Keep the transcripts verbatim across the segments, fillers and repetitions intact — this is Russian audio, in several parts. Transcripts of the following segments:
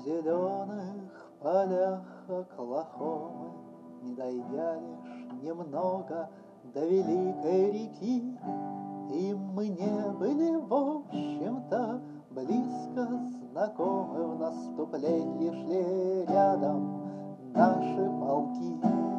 зеленых полях Оклахомы, не дойдя лишь немного до великой реки, и мы не были, в общем-то, близко знакомы. В наступлении шли рядом наши полки.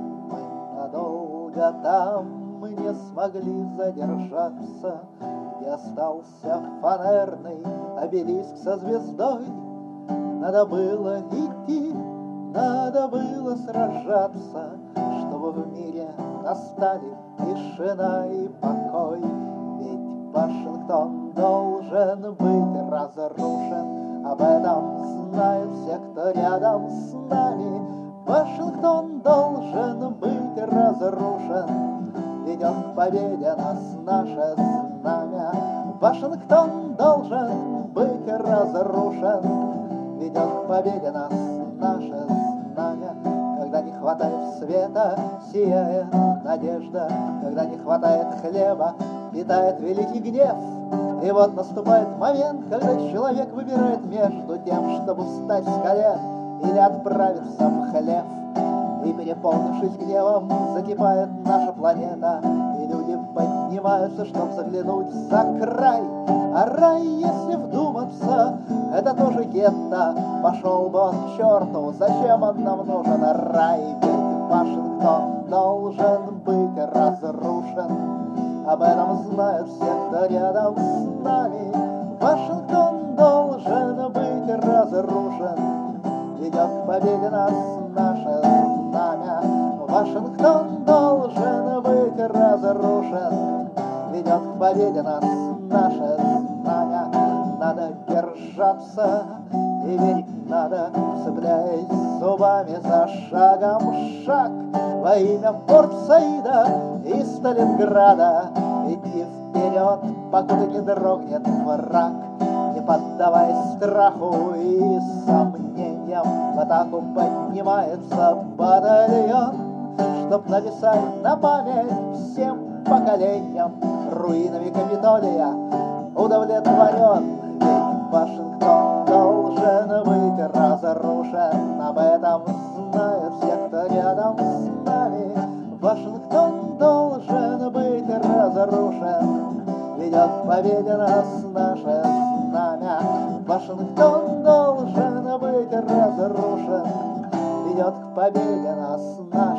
Мы надолго там не смогли задержаться, где остался фанерный обелиск со звездой. Надо было идти, надо было сражаться, чтобы в мире настали тишина и покой. Ведь Вашингтон должен быть разрушен, об этом знают все, кто рядом с нами. Вашингтон должен быть разрушен, ведет к победе нас наше знамя. Вашингтон должен быть разрушен, ведет к победе нас наше знамя. Когда не хватает света, сияет надежда. Когда не хватает хлеба, питает великий гнев. И вот наступает момент, когда человек выбирает между тем, чтобы встать с колен или отправиться в хлев. И, переполнившись гневом, закипает наша планета, и люди поднимаются, чтобы заглянуть за край. А рай, если вдуматься, это тоже гетто. Пошел бы он к черту, зачем он нам нужен рай? Ведь Вашингтон должен быть разрушен, об этом знают все, кто рядом с нами. Вашингтон должен быть разрушен, ведет к победе нас наше знамя. Вашингтон должен быть разрушен, ведет к победе нас наше знамя. Надо держаться и верить надо, цепляясь зубами за шагом шаг. Во имя Порт-Саида и Сталинграда идти вперед, покуда не дрогнет враг. Не поддаваясь страху и сомнениям, в атаку поднимается батальон, чтоб написать на память всем поколениям: руинами Капитолия удовлетворен. Ведь Вашингтон должен быть разрушен, об этом знают все, кто рядом с нами. Вашингтон должен быть разрушен, ведет к победе нас наше знамя. Вашингтон должен быть разрушен, ведет к победе нас наше